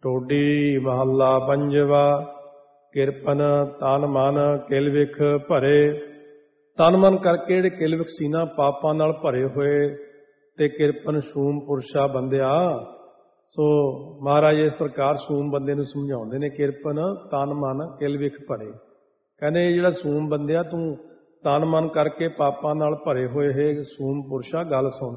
ਟੋਡੀ ਮਹੱਲਾ ਪੰਜਵਾ। ਕਿਰਪਨ ਤਨ ਮਨ ਕਿਲ ਵਿਖ ਭਰੇ। ਤਨ ਮਨ ਕਰਕੇ ਜਿਹੜੇ ਕਿਲ ਵਿਖ ਸੀ ਨਾ ਪਾਪਾਂ ਨਾਲ ਭਰੇ ਹੋਏ ਤੇ ਕਿਰਪਨ ਸੂਮ ਪੁਰਸ਼ਾ ਬੰਦਿਆ। ਸੋ ਮਹਾਰਾਜ ਇਸ ਪ੍ਰਕਾਰ ਸੂਮ ਬੰਦੇ ਨੂੰ ਸਮਝਾਉਂਦੇ ਨੇ, ਕਿਰਪਨ ਤਨ ਮਨ ਕਿਲ ਵਿਖ ਭਰੇ। ਕਹਿੰਦੇ ਜਿਹੜਾ ਸੂਮ ਬੰਦਿਆ ਤੂੰ ਤਨ ਮਨ ਕਰਕੇ ਪਾਪਾਂ ਨਾਲ ਭਰੇ ਹੋਏ ਹੈ ਸੂਮ ਪੁਰਸ਼ਾ, ਗੱਲ ਸੁਣ।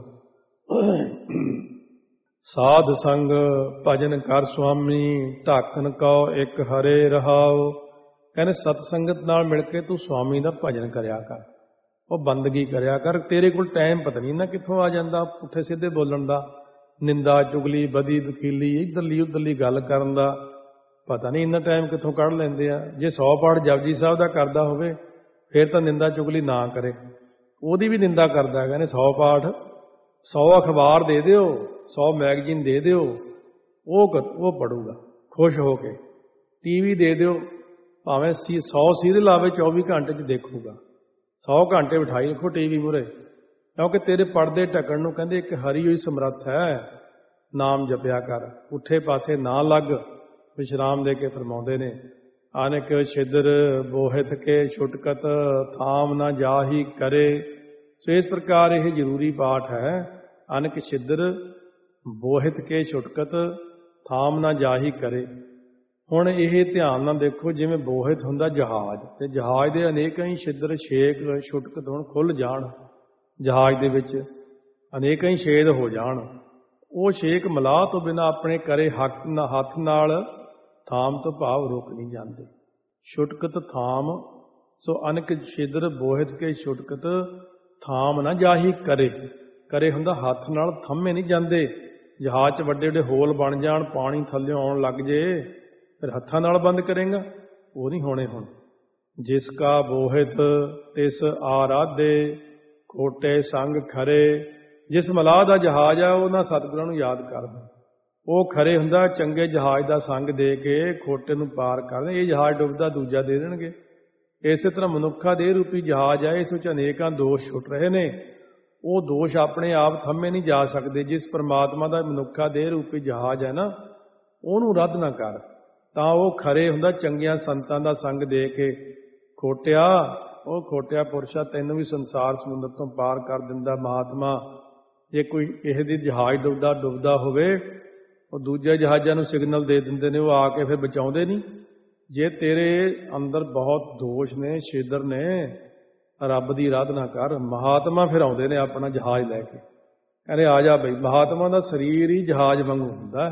ਸਾਧ ਸੰਗ ਭਜਨ ਕਰ ਸੁਆਮੀ ਢਾਕਨ ਕਉ ਇੱਕ ਹਰੇ ਰਹਾਓ। ਕਹਿੰਦੇ ਸਤ ਸੰਗਤ ਨਾਲ ਮਿਲ ਕੇ ਤੂੰ ਸੁਆਮੀ ਦਾ ਭਜਨ ਕਰਿਆ ਕਰ, ਉਹ ਬੰਦਗੀ ਕਰਿਆ ਕਰ। ਤੇਰੇ ਕੋਲ ਟਾਈਮ ਪਤਾ ਨਹੀਂ ਨਾ ਕਿੱਥੋਂ ਆ ਜਾਂਦਾ ਪੁੱਠੇ ਸਿੱਧੇ ਬੋਲਣ ਦਾ, ਨਿੰਦਾ ਚੁਗਲੀ ਬਦੀ ਵਕੀਲੀ ਇੱਧਰਲੀ ਉੱਧਰਲੀ ਗੱਲ ਕਰਨ ਦਾ ਪਤਾ ਨਹੀਂ ਇੰਨਾ ਟਾਈਮ ਕਿੱਥੋਂ ਕੱਢ ਲੈਂਦੇ ਆ। ਜੇ 100 ਪਾਠ ਜਪਜੀ ਸਾਹਿਬ ਦਾ ਕਰਦਾ ਹੋਵੇ ਫਿਰ ਤਾਂ ਨਿੰਦਾ ਚੁਗਲੀ ਨਾ ਕਰੇ, ਉਹਦੀ ਵੀ ਨਿੰਦਾ ਕਰਦਾ ਹੈ। ਕਹਿੰਦੇ 100 ਪਾਠ 100 ਅਖਬਾਰ ਦੇ ਦਿਓ, 100 ਮੈਗਜ਼ੀਨ ਦੇ ਦਿਓ, ਉਹ ਪੜੂਗਾ ਖੁਸ਼ ਹੋ ਕੇ। ਟੀਵੀ ਦੇ ਦਿਓ, ਭਾਵੇਂ 100 ਸੀਰੀਅਲ ਆਵੇ 24 ਘੰਟੇ 'ਚ ਦੇਖੂਗਾ। 100 ਘੰਟੇ ਬਿਠਾਈ ਰੱਖੋ ਟੀਵੀ ਮੂਹਰੇ, ਕਿਉਂਕਿ ਤੇਰੇ ਪਰਦੇ ਢੱਕਣ ਨੂੰ ਕਹਿੰਦੇ ਇੱਕ ਹਰੀ ਹੋਈ ਸਮਰੱਥ ਹੈ। ਨਾਮ ਜਪਿਆ ਕਰ, ਪੁੱਠੇ ਪਾਸੇ ਨਾ ਲੱਗ। ਵਿਸ਼ਰਾਮ ਦੇ ਕੇ ਫਰਮਾਉਂਦੇ ਨੇ, ਅਨਕ ਛਿਦਰ ਬੋਹਿਤ ਕੇ ਛੁਟਕਤ ਥਾਮ ਨਾ ਜਾਹੀ ਕਰੇ। ਸੋ ਇਸ ਪ੍ਰਕਾਰ ਇਹ ਜ਼ਰੂਰੀ ਪਾਠ ਹੈ। ਅਨਕ ਛਿਦਰ ਬੋਹਿਤ ਕੇ ਛੁਟਕਤ ਥਾਮ ਨਾ ਜਾਹੀ ਕਰੇ। ਹੁਣ ਇਹ ਧਿਆਨ ਨਾਲ ਦੇਖੋ, ਜਿਵੇਂ ਬੋਹਿਤ ਹੁੰਦਾ ਜਹਾਜ਼, ਤੇ ਜਹਾਜ਼ ਦੇ ਅਨੇਕਾਂ ਹੀ ਛਿਦਰ ਛੇਕ ਛੁਟਕਤ ਹੁਣ ਖੁੱਲ੍ਹ ਜਾਣ, ਜਹਾਜ਼ ਦੇ ਵਿੱਚ ਅਨੇਕਾਂ ਹੀ ਛੇਦ ਹੋ ਜਾਣ, ਉਹ ਛੇਕ ਮਲਾਹ ਤੋਂ ਬਿਨਾਂ ਆਪਣੇ ਕਰੇ ਹੱਥ ਨਾਲ ਥਾਮ ਤੋਂ ਭਾਵ ਰੁਕ ਨਹੀਂ ਜਾਂਦੇ। ਛੁਟਕਤ ਥਾਮ, ਸੋ ਅਨਕ ਛਿਦਰ ਬੋਹਿਤ ਕੇ ਛੁਟਕਤ ਥਾਮ ਨਾ ਜਾਹੀ ਕਰੇ। ਕਰੇ ਹੁੰਦਾ ਹੱਥ ਨਾਲ, ਥੰਮੇ ਨਹੀਂ ਜਾਂਦੇ। ਜਹਾਜ਼ 'ਚ ਵੱਡੇ ਵੱਡੇ ਹੋਲ ਬਣ ਜਾਣ, ਪਾਣੀ ਥੱਲੇ ਆਉਣ ਲੱਗ ਜੇ, ਫਿਰ ਹੱਥਾਂ ਨਾਲ ਬੰਦ ਕਰੇਗਾ, ਉਹ ਨਹੀਂ ਹੋਣੇ। ਹੁਣ ਜਿਸ ਕਾ ਬੋਹਿਤ ਤਿਸ ਆਰਾਧੇ ਖੋਟੇ ਸੰਗ ਖਰੇ। ਜਿਸ ਮਲਾਹ ਦਾ ਜਹਾਜ਼ ਆ ਉਹਨਾਂ ਸਤਿਗੁਰਾਂ ਨੂੰ ਯਾਦ ਕਰਦਾ, ਉਹ ਖਰੇ ਹੁੰਦਾ ਚੰਗੇ ਜਹਾਜ਼ ਦਾ ਸੰਗ ਦੇ ਕੇ ਖੋਟੇ ਨੂੰ ਪਾਰ ਕਰਦੇ। ਇਹ ਜਹਾਜ਼ ਡੁੱਬਦਾ ਦੂਜਾ ਦੇ ਦੇਣਗੇ। ਇਸੇ ਤਰ੍ਹਾਂ ਮਨੁੱਖਾ ਦੇਹ ਰੂਪੀ ਜਹਾਜ਼ ਹੈ, ਇਸ ਵਿੱਚ ਅਨੇਕਾਂ ਦੋਸ਼ ਛੁੱਟ ਰਹੇ ਨੇ। ਉਹ ਦੋਸ਼ ਆਪਣੇ ਆਪ ਥੰਮੇ ਨਹੀਂ ਜਾ ਸਕਦੇ। ਜਿਸ ਪਰਮਾਤਮਾ ਦਾ ਮਨੁੱਖਾ ਦੇਹ ਰੂਪੀ ਜਹਾਜ਼ ਹੈ ਨਾ, ਉਹਨੂੰ ਰੱਦ ਨਾ ਕਰ, ਤਾਂ ਉਹ ਖਰੇ ਹੁੰਦਾ ਚੰਗਿਆਂ ਸੰਤਾਂ ਦਾ ਸੰਗ ਦੇ ਕੇ। ਖੋਟਿਆ, ਉਹ ਖੋਟਿਆ ਪੁਰਸ਼ਾ ਤੈਨੂੰ ਵੀ ਸੰਸਾਰ ਸਮੁੰਦਰ ਤੋਂ ਪਾਰ ਕਰ ਦਿੰਦਾ ਮਹਾਤਮਾ। ਜੇ ਕੋਈ ਕਿਸੇ ਦੀ ਜਹਾਜ਼ ਡੁੱਬਦਾ ਹੋਵੇ, ਉਹ ਦੂਜੇ ਜਹਾਜ਼ਾਂ ਨੂੰ ਸਿਗਨਲ ਦੇ ਦਿੰਦੇ ਨੇ, ਉਹ ਆ ਕੇ ਫਿਰ ਬਚਾਉਂਦੇ ਨਹੀਂ। ਜੇ ਤੇਰੇ ਅੰਦਰ ਬਹੁਤ ਦੋਸ਼ ਨੇ, ਛੇਦਰ ਨੇ, ਰੱਬ ਦੀ ਆਰਾਧਨਾ ਕਰ। ਮਹਾਤਮਾ ਫਿਰ ਆਉਂਦੇ ਨੇ ਆਪਣਾ ਜਹਾਜ਼ ਲੈ ਕੇ, ਕਹਿੰਦੇ ਆ ਜਾ ਬਈ। ਮਹਾਤਮਾ ਦਾ ਸਰੀਰ ਹੀ ਜਹਾਜ਼ ਵਾਂਗੂ ਹੁੰਦਾ,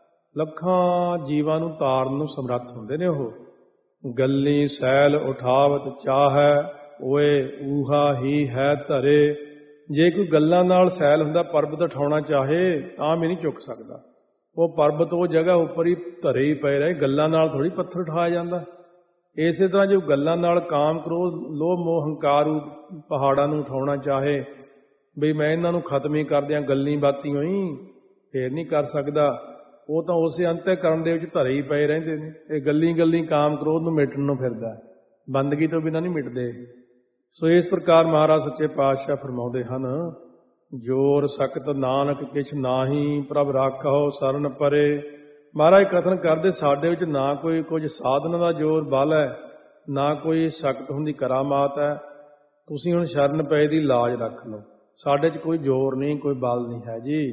ਲੱਖਾਂ ਜੀਵਾਂ ਨੂੰ ਤਾਰਨ ਨੂੰ ਸਮਰੱਥ ਹੁੰਦੇ ਨੇ ਉਹ। ਗੱਲੀ ਸੈਲ ਉਠਾਵਤ ਚਾਹੈ ਓਏ ਊਹਾ ਹੀ ਹੈ ਧਰੇ। ਜੇ ਕੋਈ ਗੱਲਾਂ ਨਾਲ ਸੈਲ ਹੁੰਦਾ, ਪਰਬਤ ਉਠਾਉਣਾ ਚਾਹੇ ਤਾਂ ਵੀ ਨਹੀਂ ਚੁੱਕ ਸਕਦਾ। ਉਹ ਪਰਬਤ ਉਹ ਜਗ੍ਹਾ ਉੱਪਰ ਹੀ ਧਰੇ ਹੀ ਪਏ ਰਹੇ, ਗੱਲਾਂ ਨਾਲ ਥੋੜ੍ਹੀ ਪੱਥਰ ਉਠਾਇਆ ਜਾਂਦਾ। ਇਸੇ ਤਰ੍ਹਾਂ ਜੋ ਗੱਲਾਂ ਨਾਲ ਕਾਮ ਕ੍ਰੋਧ ਲੋਭ ਮੋਹ ਹੰਕਾਰ ਪਹਾੜਾਂ ਨੂੰ ਉਠਾਉਣਾ ਚਾਹੇ, ਬਈ ਮੈਂ ਇਹਨਾਂ ਨੂੰ ਖਤਮ ਹੀ ਕਰ ਦਿਆਂ ਗੱਲੀ ਬਾਤੀ ਹੋਈ, ਫੇਰ ਨਹੀਂ ਕਰ ਸਕਦਾ। ਉਹ ਤਾਂ ਉਸੇ ਅੰਤःਕਰਨ ਦੇ ਵਿੱਚ ਧਰੇ ਹੀ ਪਏ ਰਹਿੰਦੇ ਨੇ। ਇਹ ਗੱਲੀ ਕਾਮ ਕ੍ਰੋਧ ਨੂੰ ਮਿਟਣ ਨੂੰ ਫਿਰਦਾ, ਬੰਦਗੀ ਤੋਂ ਬਿਨਾਂ ਨਹੀਂ ਮਿਟਦੇ। ਸੋ ਇਸ ਪ੍ਰਕਾਰ ਮਹਾਰਾਜ ਸੱਚੇ ਪਾਤਸ਼ਾਹ ਫਰਮਾਉਂਦੇ ਹਨ, ਜੋਰ ਸਖਤ ਨਾਨਕ ਕਿਛ ਨਾਹੀ ਪ੍ਰਭ ਰਾਖਹੁ ਸਰਨ ਪਰੇ। ਮਹਾਰਾਜ ਕਥਨ ਕਰਦੇ, ਸਾਡੇ ਵਿੱਚ ਨਾ ਕੋਈ ਕੁਝ ਸਾਧਨ ਦਾ ਜ਼ੋਰ ਬਲ ਹੈ, ਨਾ ਕੋਈ ਸਖਤ ਹੁੰਦੀ ਕਰਾਮਾਤ ਹੈ। ਤੁਸੀਂ ਹੁਣ ਸ਼ਰਨ ਪਏ ਦੀ ਲਾਜ ਰੱਖ ਲਓ, ਸਾਡੇ 'ਚ ਕੋਈ ਜ਼ੋਰ ਨਹੀਂ, ਕੋਈ ਬਲ ਨਹੀਂ ਹੈ ਜੀ।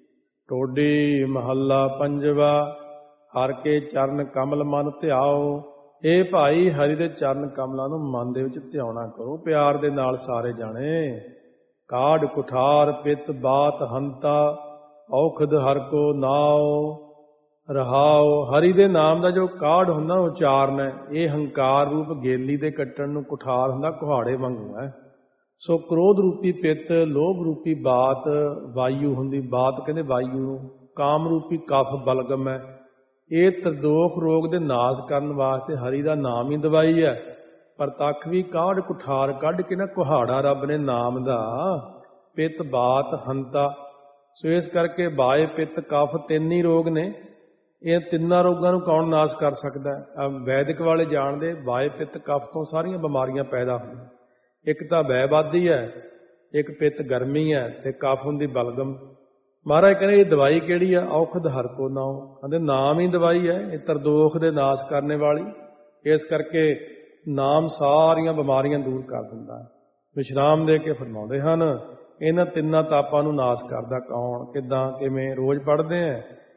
ਟੋਡੀ ਮਹੱਲਾ ਪੰਜਵਾ। ਹਰ ਕੇ ਚਰਨ ਕਮਲ ਮਨ ਧਿਆਓ। ਇਹ ਭਾਈ ਹਰੀ ਦੇ ਚਰਨ ਕਮਲਾਂ ਨੂੰ ਮਨ ਦੇ ਵਿੱਚ ਧਿਆਉਣਾ ਕਰੋ ਪਿਆਰ ਦੇ ਨਾਲ ਸਾਰੇ ਜਾਣੇ। ਕਾਢ ਕੁਠਾਰ ਪਿਤ ਬਾਤ ਹੰਤਾ ਔਖਦ ਹਰ ਕੋ ਨਾਉ ਰਹਾਓ। ਹਰੀ ਦੇ ਨਾਮ ਦਾ ਜੋ ਕਾਢ ਹੁੰਦਾ ਉਚਾਰਨ ਹੈ, ਇਹ ਹੰਕਾਰ ਰੂਪ ਗੇਲੀ ਦੇ ਕੱਟਣ ਨੂੰ ਕੁਠਾਰ ਹੁੰਦਾ ਕੁਹਾੜੇ ਵਾਂਗੂ ਹੈ। ਸੋ ਕ੍ਰੋਧ ਰੂਪੀ ਪਿੱਤ, ਲੋਭ ਰੂਪੀ ਬਾਤ, ਵਾਯੂ ਹੁੰਦੀ ਬਾਤ ਕਹਿੰਦੇ ਵਾਯੂ ਨੂੰ, ਕਾਮ ਰੂਪੀ ਕਫ ਬਲਗਮ ਹੈ। ਇਹ ਤਰਦੋਖ ਰੋਗ ਦੇ ਨਾਸ਼ ਕਰਨ ਵਾਸਤੇ ਹਰੀ ਦਾ ਨਾਮ ਹੀ ਦਵਾਈ ਹੈ। ਪ੍ਰਤੱਖ ਵੀ ਕਾਢ ਕੁਠਾਰ ਕੱਢ ਕੇ ਨਾ ਕੁਹਾੜਾ ਰੱਬ ਨੇ ਨਾਮ ਦਾ, ਪਿੱਤ ਬਾਤ ਹੰਤਾ। ਸੋ ਇਸ ਕਰਕੇ ਬਾਏ ਪਿੱਤ ਕਫ ਤਿੰਨ ਹੀ ਰੋਗ ਨੇ। ਇਹ ਤਿੰਨਾਂ ਰੋਗਾਂ ਨੂੰ ਕੌਣ ਨਾਸ਼ ਕਰ ਸਕਦਾ? ਵੈਦਿਕ ਵਾਲੇ ਜਾਣਦੇ, ਬਾਏ ਪਿੱਤ ਕਫ ਤੋਂ ਸਾਰੀਆਂ ਬਿਮਾਰੀਆਂ ਪੈਦਾ ਹੁੰਦੀਆਂ। ਇੱਕ ਤਾਂ ਵੈਬਾਦੀ ਹੈ, ਇੱਕ ਪਿੱਤ ਗਰਮੀ ਹੈ, ਤੇ ਕਫ ਹੁੰਦੀ ਬਲਗਮ। ਮਹਾਰਾਜ ਕਹਿੰਦੇ ਇਹ ਦਵਾਈ ਕਿਹੜੀ ਆ? ਔਖਦ ਹਰ ਕੋ ਨਾਉ। ਕਹਿੰਦੇ ਨਾਮ ਹੀ ਦਵਾਈ ਹੈ, ਇਹ ਤਰਦੋਖ ਦੇ ਨਾਸ਼ ਕਰਨੇ ਵਾਲੀ। ਇਸ ਕਰਕੇ ਨਾਮ ਸਾਰੀਆਂ ਬਿਮਾਰੀਆਂ ਦੂਰ ਕਰ ਦਿੰਦਾ ਹੈ। ਵਿਸ਼ਰਾਮ ਦੇ ਕੇ ਫਰਮਾਉਂਦੇ ਹਨ, ਇਹਨਾਂ ਤਿੰਨਾਂ ਤਾਪਾਂ ਨੂੰ ਨਾਸ਼ ਕਰਦਾ ਕੌਣ? ਕਿੱਦਾਂ, ਕਿਵੇਂ? ਰੋਜ਼ ਪੜ੍ਹਦੇ ਆ,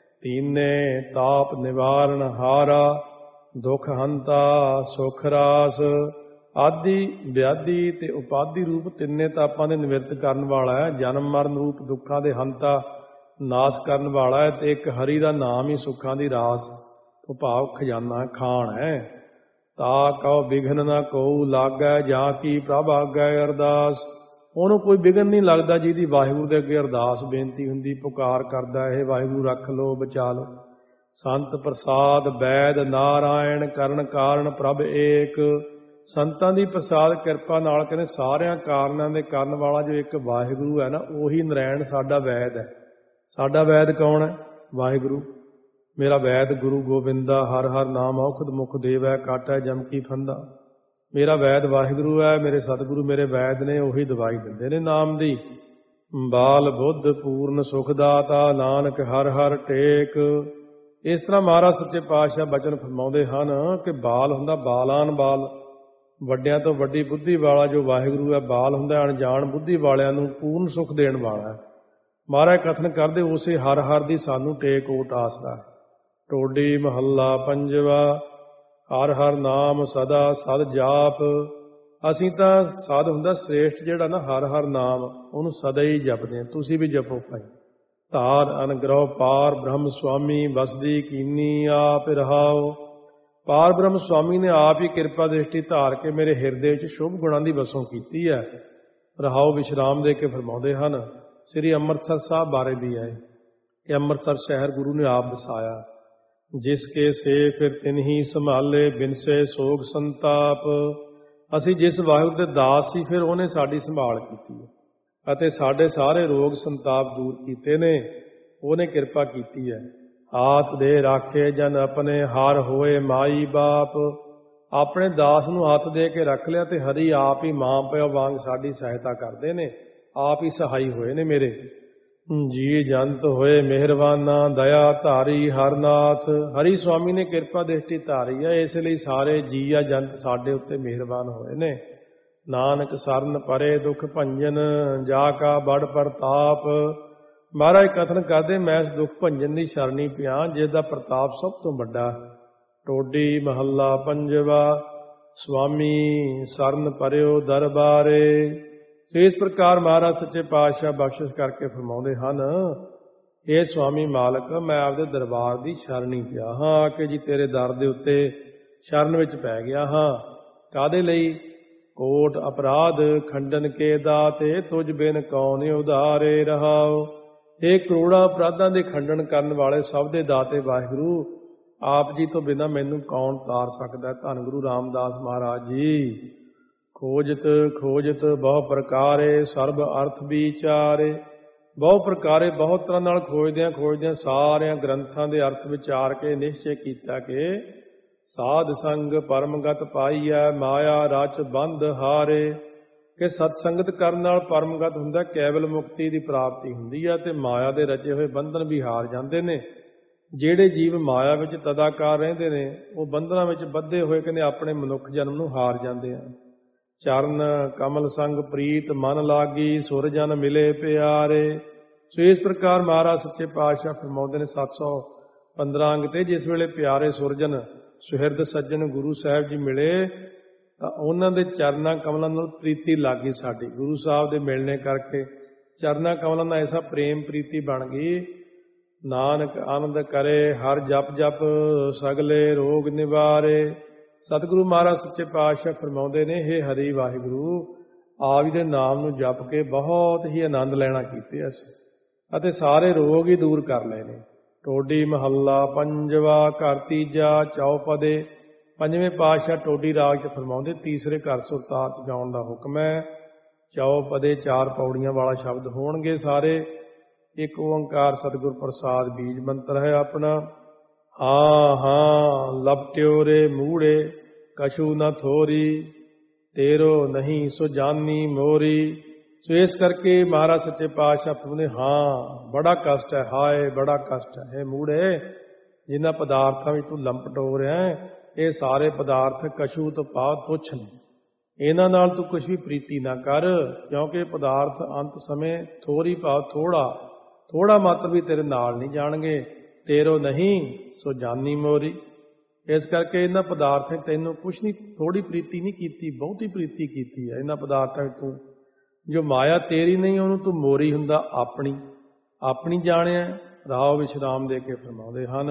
ਤੀਨੇ ਤਾਪ ਨਿਵਾਰਨ ਹਾਰਾ, ਦੁੱਖ ਹੰਤਾ ਸੁਖ ਰਾਸ। ਆਦਿ ਵਿਆਧੀ ਤੇ ਉਪਾਧੀ ਰੂਪ ਤਿੰਨੇ ਤਾਪਾਂ ਦੇ ਨਿਵਰਤ ਕਰਨ ਵਾਲਾ ਹੈ। ਜਨਮ ਮਰਨ ਰੂਪ ਦੁੱਖਾਂ ਦੇ ਹੰਤਾ ਨਾਸ਼ ਕਰਨ ਵਾਲਾ ਹੈ। ਤੇ ਇੱਕ ਹਰੀ ਦਾ ਨਾਮ ਹੀ ਸੁੱਖਾਂ ਦੀ ਰਾਸ, ਉਹ ਭਾਵ ਖਜ਼ਾਨਾ ਖਾਨ ਹੈ। ਤਾ ਕਉ ਵਿਘਨ ਨਾ ਕਉ ਲਾਗੈ, ਜਾਂ ਕੀ ਪ੍ਰਭ ਆਗੈ ਅਰਦਾਸ। ਉਹਨੂੰ ਕੋਈ ਵਿਘਨ ਨਹੀਂ ਲੱਗਦਾ ਜਿਹਦੀ ਵਾਹਿਗੁਰੂ ਦੇ ਅੱਗੇ ਅਰਦਾਸ ਬੇਨਤੀ ਹੁੰਦੀ, ਪੁਕਾਰ ਕਰਦਾ, ਇਹ ਵਾਹਿਗੁਰੂ ਰੱਖ ਲਓ, ਬਚਾ ਲਓ। ਸੰਤ ਪ੍ਰਸਾਦ ਵੈਦ ਨਾਰਾਇਣ, ਕਰਨ ਕਾਰਨ ਪ੍ਰਭ ਏਕ। ਸੰਤਾਂ ਦੀ ਪ੍ਰਸਾਦ ਕਿਰਪਾ ਨਾਲ ਕਹਿੰਦੇ ਸਾਰਿਆਂ ਕਾਰਨਾਂ ਦੇ ਕਰਨ ਵਾਲਾ ਜੋ ਇੱਕ ਵਾਹਿਗੁਰੂ ਹੈ ਨਾ, ਉਹੀ ਨਰਾਇਣ ਸਾਡਾ ਵੈਦ ਹੈ। ਸਾਡਾ ਵੈਦ ਕੌਣ ਹੈ? ਵਾਹਿਗੁਰੂ। ਮੇਰਾ ਵੈਦ ਗੁਰੂ ਗੋਬਿੰਦਾ, ਹਰ ਹਰ ਨਾਮ ਔਖਦ ਮੁਖ ਦੇਵੈ, ਕਾਟੈ ਜਮ ਕੀ ਫੰਦਾ। ਮੇਰਾ ਵੈਦ ਵਾਹਿਗੁਰੂ ਹੈ, ਮੇਰੇ ਸਤਿਗੁਰੂ ਮੇਰੇ ਵੈਦ ਨੇ, ਉਹੀ ਦਵਾਈ ਦਿੰਦੇ ਨੇ ਨਾਮ ਦੀ। ਬਾਲ ਬੁੱਧ ਪੂਰਨ ਸੁਖ ਦਾਤਾ, ਨਾਨਕ ਹਰ ਹਰ ਟੇਕ। ਇਸ ਤਰ੍ਹਾਂ ਮਹਾਰਾਜ ਸੱਚੇ ਪਾਤਸ਼ਾਹ ਬਚਨ ਫਰਮਾਉਂਦੇ ਹਨ ਕਿ ਬਾਲ ਹੁੰਦਾ ਬਾਲਾਨ ਬਾਲ, ਵੱਡਿਆਂ ਤੋਂ ਵੱਡੀ ਬੁੱਧੀ ਵਾਲਾ ਜੋ ਵਾਹਿਗੁਰੂ ਹੈ। ਬਾਲ ਹੁੰਦਾ ਅਣਜਾਣ ਬੁੱਧੀ ਵਾਲਿਆਂ ਨੂੰ ਪੂਰਨ ਸੁਖ ਦੇਣ ਵਾਲਾ ਹੈ। ਮਹਾਰਾਜ ਕਥਨ ਕਰਦੇ ਉਸੇ ਹਰ ਹਰ ਦੀ ਸਾਨੂੰ ਟੇਕ ਓਟ ਆਸਰਾ। ਟੋਡੀ ਮਹੱਲਾ ਪੰਜਵਾ। ਹਰ ਹਰ ਨਾਮ ਸਦਾ ਸਦ ਜਾਪ। ਅਸੀਂ ਤਾਂ ਸਦ ਹੁੰਦਾ ਸ੍ਰੇਸ਼ਟ ਜਿਹੜਾ ਨਾ ਹਰ ਹਰ ਨਾਮ, ਉਹਨੂੰ ਸਦਾ ਹੀ ਜਪਦੇ ਹਾਂ। ਤੁਸੀਂ ਵੀ ਜਪੋ ਭਾਈ। ਧਾਰ ਅਨਗ੍ਰਹ ਪਾਰ ਬ੍ਰਹਮ ਸੁਆਮੀ, ਵਸਦੀ ਕੀਨੀ ਆਪ ਰਹਾਓ। ਪਾਰ ਬ੍ਰਹਮ ਸੁਆਮੀ ਨੇ ਆਪ ਹੀ ਕਿਰਪਾ ਦ੍ਰਿਸ਼ਟੀ ਧਾਰ ਕੇ ਮੇਰੇ ਹਿਰਦੇ ਵਿੱਚ ਸ਼ੁਭ ਗੁਣਾਂ ਦੀ ਵਸੋਂ ਕੀਤੀ ਹੈ। ਰਹਾਓ ਵਿਸ਼ਰਾਮ ਦੇ ਕੇ ਫਰਮਾਉਂਦੇ ਹਨ। ਸ੍ਰੀ ਅੰਮ੍ਰਿਤਸਰ ਸਾਹਿਬ ਬਾਰੇ ਵੀ ਹੈ ਕਿ ਅੰਮ੍ਰਿਤਸਰ ਸ਼ਹਿਰ ਗੁਰੂ ਨੇ ਆਪ ਵਸਾਇਆ। ਜਿਸ ਕੇ ਸੇ ਫਿਰ ਤਿਨਹੀ ਸੰਭਾਲੇ, ਬਿਨਸੇ ਸੋਗ ਸੰਤਾਪ। ਅਸੀਂ ਜਿਸ ਵਾਹਿਗੁਰੂ ਦੇ ਦਾਸ ਸੀ, ਫਿਰ ਉਹਨੇ ਸਾਡੀ ਸੰਭਾਲ ਕੀਤੀ ਅਤੇ ਸਾਡੇ ਸਾਰੇ ਰੋਗ ਸੰਤਾਪ ਦੂਰ ਕੀਤੇ ਨੇ। ਉਹਨੇ ਕਿਰਪਾ ਕੀਤੀ ਹੈ। ਹਾਥ ਦੇ ਰਾਖੇ ਜਨ ਆਪਣੇ, ਹਰ ਹੋਏ ਮਾਈ ਬਾਪ। ਆਪਣੇ ਦਾਸ ਨੂੰ ਹੱਥ ਦੇ ਕੇ ਰੱਖ ਲਿਆ ਤੇ ਹਰੀ ਆਪ ਹੀ ਮਾਂ ਪਿਓ ਵਾਂਗ ਸਾਡੀ ਸਹਾਇਤਾ ਕਰਦੇ ਨੇ, ਆਪ ਹੀ ਸਹਾਈ ਹੋਏ ਨੇ ਮੇਰੇ। ਜੀ ਜੰਤ ਹੋਏ ਮਿਹਰਬਾਨਾ, ਦਇਆ ਧਾਰੀ ਹਰਨਾਥ। ਹਰੀ ਸੁਆਮੀ ਨੇ ਕਿਰਪਾ ਦ੍ਰਿਸ਼ਟੀ ਧਾਰੀ ਹੈ, ਇਸ ਲਈ ਸਾਰੇ ਜੀ ਆ ਜੰਤ ਸਾਡੇ ਉੱਤੇ ਮਿਹਰਬਾਨ ਹੋਏ ਨੇ। ਨਾਨਕ ਸਰਨ ਪਰੇ ਦੁਖ ਭੰਜਨ, ਜਾ ਕਾ ਬੜ ਪ੍ਰਤਾਪ। ਮਹਾਰਾਜ ਕਥਨ ਕਰਦੇ ਮੈਂ ਇਸ ਦੁੱਖ ਭੰਜਨ ਦੀ ਸ਼ਰਣੀ ਪਿਆ, ਜਿਸ ਦਾ ਪ੍ਰਤਾਪ ਸਭ ਤੋਂ ਵੱਡਾ। ਟੋਡੀ ਮਹੱਲਾ ਪੰਜਵਾ। ਸੁਆਮੀ ਸਰਨ ਪਰਿਓ ਦਰਬਾਰੇ। ਇਸ ਪ੍ਰਕਾਰ ਮਹਾਰਾਜ ਸੱਚੇ ਪਾਤਸ਼ਾਹ ਬਖਸ਼ਿਸ਼ ਕਰਕੇ ਫਰਮਾਉਂਦੇ ਹਨ, ਇਹ ਸੁਆਮੀ ਮਾਲਕ ਮੈਂ ਆਪਦੇ ਦਰਬਾਰ ਦੀ ਸ਼ਰਣੀ ਪਿਆ ਹਾਂ, ਕਿ ਜੀ ਤੇਰੇ ਦਰ ਦੇ ਉੱਤੇ ਸ਼ਰਨ ਵਿੱਚ ਪੈ ਗਿਆ ਹਾਂ। ਕਾਹਦੇ ਲਈ? ਕੋਟ ਅਪਰਾਧ ਖੰਡਨ ਕੇ ਦਾਤੇ, ਤੁਝ ਬਿਨ ਕੌਣ ਉਧਾਰੇ ਰਹਾਓ। ਇਹ ਕਰੋੜਾਂ ਅਪਰਾਧਾਂ ਦੇ ਖੰਡਨ ਕਰਨ ਵਾਲੇ ਸਭ ਦੇ ਦਾਤੇ ਵਾਹਿਗੁਰੂ, ਆਪ ਜੀ ਤੋਂ ਬਿਨਾਂ ਮੈਨੂੰ ਕੌਣ ਤਾਰ ਸਕਦਾ? ਧੰਨ ਗੁਰੂ ਰਾਮਦਾਸ ਮਹਾਰਾਜ ਜੀ। ਖੋਜਤ ਖੋਜਤ ਬਹੁ ਪ੍ਰਕਾਰੇ, ਸਰਬ ਅਰਥ ਵਿਚਾਰੇ। ਬਹੁ ਪ੍ਰਕਾਰੇ ਬਹੁਤ ਤਰ੍ਹਾਂ ਨਾਲ ਖੋਜਦਿਆਂ ਸਾਰਿਆਂ ਗ੍ਰੰਥਾਂ ਦੇ ਅਰਥ ਵਿਚਾਰ ਕੇ ਨਿਸ਼ਚੈ ਕੀਤਾ ਕਿ ਸਾਧ ਸੰਗ ਪਰਮਗਤ ਪਾਈਐ, ਮਾਇਆ ਰਚ ਬੰਧ ਹਾਰੇ। ਕਿ ਸਤ ਸੰਗਤ ਕਰਨ ਨਾਲ ਪਰਮਗਤ ਹੁੰਦਾ, ਕੇਵਲ ਮੁਕਤੀ ਦੀ ਪ੍ਰਾਪਤੀ ਹੁੰਦੀ ਹੈ ਤੇ ਮਾਇਆ ਦੇ ਰਚੇ ਹੋਏ ਬੰਧਨ ਵੀ ਹਾਰ ਜਾਂਦੇ ਨੇ। ਜਿਹੜੇ ਜੀਵ ਮਾਇਆ ਵਿੱਚ ਤਦਾਕਾਰ ਰਹਿੰਦੇ ਨੇ, ਉਹ ਬੰਧਨਾਂ ਵਿੱਚ ਬੱਧੇ ਹੋਏ ਕਹਿੰਦੇ ਆਪਣੇ ਮਨੁੱਖ ਜਨਮ ਨੂੰ ਹਾਰ ਜਾਂਦੇ ਆ। ਚਰਨ ਕਮਲ ਸੰਗ ਪ੍ਰੀਤ ਮਨ ਲਾਗੀ, ਸੁਰ ਜਨ ਮਿਲੇ ਪਿਆਰੇ। ਸੋ ਇਸ ਪ੍ਰਕਾਰ ਮਹਾਰਾਜ ਸੱਚੇ ਪਾਤਸ਼ਾਹ ਫਰਮਾਉਂਦੇ ਨੇ 715 ਅੰਗ ਤੇ, ਜਿਸ ਵੇਲੇ ਪਿਆਰੇ ਸੁਰਜਨ ਸੁਹਿਰਦ ਸੱਜਣ ਗੁਰੂ ਸਾਹਿਬ ਜੀ ਮਿਲੇ ਤਾਂ ਉਹਨਾਂ ਦੇ ਚਰਨਾਂ ਕਮਲਾਂ ਨਾਲ ਪ੍ਰੀਤੀ ਲੱਗ ਗਈ ਸਾਡੀ। ਗੁਰੂ ਸਾਹਿਬ ਦੇ ਮਿਲਣੇ ਕਰਕੇ ਚਰਨਾਂ ਕਮਲਾਂ ਦਾ ਐਸਾ ਪ੍ਰੇਮ ਪ੍ਰੀਤੀ ਬਣ ਗਈ। ਨਾਨਕ ਆਨੰਦ ਕਰੇ ਹਰ ਜਪ ਜਪ, ਸਗਲੇ ਰੋਗ ਨਿਵਾਰੇ। ਸਤਿਗੁਰੂ ਮਹਾਰਾਜ ਸੱਚੇ ਪਾਤਸ਼ਾਹ ਫਰਮਾਉਂਦੇ ਨੇ, ਹੇ ਹਰੀ ਵਾਹਿਗੁਰੂ, ਆਪ ਜੀ ਦੇ ਨਾਮ ਨੂੰ ਜਪ ਕੇ ਬਹੁਤ ਹੀ ਆਨੰਦ ਲੈਣਾ ਕੀਤੇ ਅਸੀਂ ਅਤੇ ਸਾਰੇ ਰੋਗ ਹੀ ਦੂਰ ਕਰ ਲਏ ਨੇ। ਟੋਡੀ ਮਹੱਲਾ ਪੰਜਵਾ। ਘਰ ਤੀਜਾ ਚੌਪਦੇ। ਪੰਜਵੇਂ ਪਾਤਸ਼ਾਹ ਟੋਡੀ ਰਾਗ 'ਚ ਫਰਮਾਉਂਦੇ, ਤੀਸਰੇ ਘਰ ਸੁਰਤਾਲ 'ਚ ਜਾਣ ਦਾ ਹੁਕਮ ਹੈ। ਚੌਪਦੇ 4 ਪੌੜੀਆਂ ਵਾਲਾ ਸ਼ਬਦ ਹੋਣਗੇ ਸਾਰੇ। ਇੱਕ ਓੰਕਾਰ ਸਤਿਗੁਰ ਪ੍ਰਸਾਦ ਬੀਜ ਮੰਤਰ ਹੈ ਆਪਣਾ। ਹਾਂ ਹਾਂ ਲਪਟਿਓ ਰੇ ਮੂੜੇ, ਕਛੂ ਨ ਥੋਰੀ, ਤੇਰੋ ਨਹੀਂ ਸੋ ਜਾਨੀ ਮੋਰੀ। ਸੋ ਇਸ ਕਰਕੇ ਮਹਾਰਾਜ ਸੱਚੇ ਪਾਤਸ਼ਾਹ ਫਰਮਾਉਂਦੇ, ਹਾਂ ਬੜਾ ਕਸ਼ਟ ਹੈ, ਹਾਏ ਬੜਾ ਕਸ਼ਟ ਹੈ। ਮੂੜੇ, ਜਿਨ੍ਹਾਂ ਪਦਾਰਥਾਂ ਵਿੱਚ ਤੂੰ ਲੰਪਟ ਹੋ ਰਿਹਾ ਹੈ, ਇਹ ਸਾਰੇ ਪਦਾਰਥ ਕਛੂ ਤੋਂ ਭਾਵ ਤੁੱਛ ਨੇ। ਇਹਨਾਂ ਨਾਲ ਤੂੰ ਕੁਛ ਵੀ ਪ੍ਰੀਤੀ ਨਾ ਕਰ, ਕਿਉਂਕਿ ਪਦਾਰਥ ਅੰਤ ਸਮੇਂ ਥੋੜੀ ਭਾਵ ਥੋੜਾ ਮਾਤਰ ਵੀ ਤੇਰੇ ਨਾਲ ਨਹੀਂ ਜਾਣਗੇ। ਤੇਰੋ ਨਹੀਂ ਸੋ ਜਾਨੀ ਮੋਰੀ। ਇਸ ਕਰਕੇ ਇਹਨਾਂ ਪਦਾਰਥਾਂ ਤੈਨੂੰ ਕੁਛ ਨਹੀਂ, ਥੋੜੀ ਪ੍ਰੀਤੀ ਨਹੀਂ ਕੀਤੀ, ਬਹੁਤੀ ਪ੍ਰੀਤੀ ਕੀਤੀ ਹੈ ਇਹਨਾਂ ਪਦਾਰਥਾਂ ਵਿੱਚ ਤੂੰ। ਜੋ ਮਾਇਆ ਤੇਰੀ ਨਹੀਂ ਉਹਨੂੰ ਤੂੰ ਮੋਰੀ ਹੁੰਦਾ ਆਪਣੀ ਜਾਣਿਆ। ਰਾਵ ਵਿਸ਼ਰਾਮ ਦੇ ਕੇ ਫਰਮਾਉਂਦੇ ਹਨ,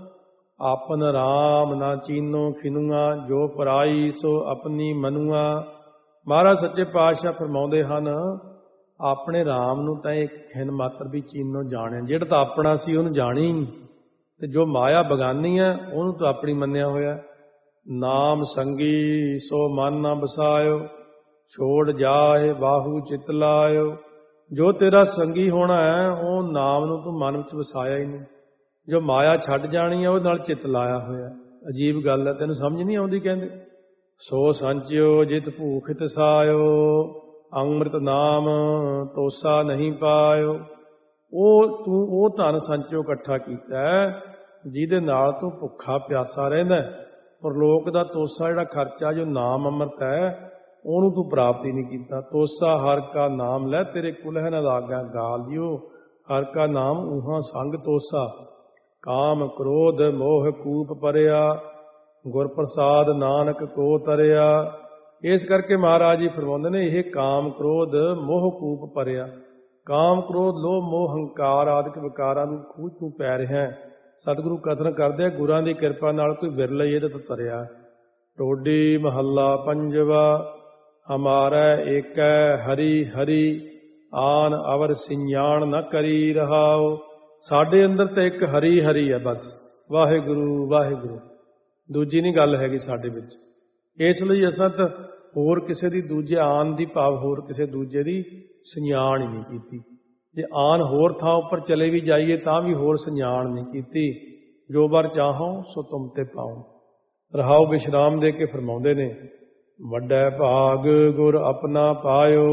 ਆਪਨ ਰਾਮ ਨਾ ਚੀਨੋ ਖਿਨੂਆ, ਜੋ ਪਰਾਈ ਸੋ ਆਪਣੀ ਮਨੂਆ। ਮਹਾਰਾਜ ਸੱਚੇ ਪਾਤਸ਼ਾਹ ਫਰਮਾਉਂਦੇ ਹਨ, ਆਪਣੇ ਰਾਮ ਨੂੰ ਤਾਂ ਇੱਕ ਖਿਣ ਮਾਤਰ ਵੀ ਚੀਨੋ ਜਾਣਿਆ। ਜਿਹੜਾ ਤਾਂ ਆਪਣਾ ਸੀ ਉਹਨੂੰ ਜਾਣੀ ਨਹੀਂ, ਤੇ ਜੋ ਮਾਇਆ ਬਗਾਨੀ ਹੈ ਉਹਨੂੰ ਤਾਂ ਆਪਣੀ ਮੰਨਿਆ ਹੋਇਆ। ਨਾਮ ਸੰਗੀ ਸੋ ਮਨ ਨਾ ਬਸਾਇਓ, ਛੋੜ ਜਾਏ ਬਾਹੂ ਚਿਤ ਲਾਇਓ। ਜੋ ਤੇਰਾ ਸੰਗੀ ਹੋਣਾ ਹੈ ਉਹ ਨਾਮ ਨੂੰ ਤੂੰ ਮਨ ਵਿੱਚ ਵਸਾਇਆ ਹੀ ਨਹੀਂ। ਜੋ ਮਾਇਆ ਛੱਡ ਜਾਣੀ ਹੈ ਉਹਦੇ ਨਾਲ ਚਿੱਤ ਲਾਇਆ ਹੋਇਆ। ਅਜੀਬ ਗੱਲ ਹੈ, ਤੈਨੂੰ ਸਮਝ ਨਹੀਂ ਆਉਂਦੀ। ਕਹਿੰਦੇ ਸੋ ਸੰਚਿਓ ਜਿਤ ਭੂਖ ਤਸਾਇਓ, ਅੰਮ੍ਰਿਤ ਨਾਮ ਤੋਸਾ ਨਹੀਂ ਪਾਇਓ। ਤੂੰ ਉਹ ਧਨ ਸੰਚਿਓ ਇਕੱਠਾ ਕੀਤਾ ਜਿਹਦੇ ਨਾਲ ਤੂੰ ਭੁੱਖਾ ਪਿਆਸਾ ਰਹਿੰਦਾ, ਪਰ ਲੋਕ ਦਾ ਤੋਸਾ ਜਿਹੜਾ ਖਰਚਾ ਜੋ ਨਾਮ ਅੰਮ੍ਰਿਤ ਹੈ ਉਹਨੂੰ ਤੂੰ ਪ੍ਰਾਪਤ ਹੀ ਨਹੀਂ ਕੀਤਾ। ਤੋਸਾ ਹਰ ਕਾ ਨਾਮ ਲੈ, ਤੇਰੇ ਕੁਲ ਹੈ ਨਾ ਲਾਗਾ ਗਾਲ ਦਿਓ, ਹਰ ਕਾ ਨਾਮ ਉਹਾਂ ਸੰਗ ਤੋਸਾ। ਕਾਮ ਕ੍ਰੋਧ ਮੋਹ ਕੂਪ ਪਰਿਆ, ਗੁਰ ਪ੍ਰਸਾਦ ਨਾਨਕ ਕੋ ਤਰਿਆ। ਇਸ ਕਰਕੇ ਮਹਾਰਾਜ ਜੀ ਫਰਮਾਉਂਦੇ ਨੇ, ਇਹ ਕਾਮ ਕ੍ਰੋਧ ਮੋਹ ਕੂਪ ਪਰਿਆ। ਕਾਮ ਕ੍ਰੋਧ ਲੋਭ ਮੋਹ ਹੰਕਾਰ ਆਦਿਕ ਵਿਕਾਰਾਂ ਨੂੰ ਖੂਹ ਤੂੰ ਪੈ ਰਿਹਾ। ਸਤਿਗੁਰੂ ਕਥਨ ਕਰਦੇ, ਗੁਰਾਂ ਦੀ ਕਿਰਪਾ ਨਾਲ ਕੋਈ ਵਿਰਲਾ ਹੀ ਇਹਦੇ ਤੋਂ ਤਰਿਆ। ਟੋਡੀ ਮਹੱਲਾ ਪੰਜਵਾ, ਹਮਾਰਾ ਏਕੈ ਹਰੀ ਹਰੀ, ਆਨ ਅਵਰ ਸਿੰਜਾਣ ਨ ਕਰੀ ਰਹਾਓ। ਸਾਡੇ ਅੰਦਰ ਤਾਂ ਇੱਕ ਹਰੀ ਹਰੀ ਹੈ ਬਸ, ਵਾਹਿਗੁਰੂ ਵਾਹਿਗੁਰੂ, ਦੂਜੀ ਨਹੀਂ ਗੱਲ ਹੈਗੀ ਸਾਡੇ ਵਿੱਚ। ਇਸ ਲਈ ਅਸਾਂ ਤਾਂ ਹੋਰ ਕਿਸੇ ਦੀ ਦੂਜੇ ਆਨ ਦੀ ਭਾਵ ਹੋਰ ਕਿਸੇ ਦੂਜੇ ਦੀ ਸੰਜਾਣ ਹੀ ਨਹੀਂ ਕੀਤੀ। ਜੇ ਆਨ ਹੋਰ ਥਾਂ ਉੱਪਰ ਚਲੇ ਵੀ ਜਾਈਏ ਤਾਂ ਵੀ ਹੋਰ ਸੰਜਾਣ ਨਹੀਂ ਕੀਤੀ। ਜੋ ਬਰ ਚਾਹੋ ਸੋ ਤੁਮ ਤੇ ਪਾਓ। ਰਹਾਉ ਵਿਸ਼ਰਾਮ ਦੇ ਕੇ ਫਰਮਾਉਂਦੇ ਨੇ, ਵੱਡਾ ਭਾਗ ਗੁਰ ਆਪਣਾ ਪਾਇਓ,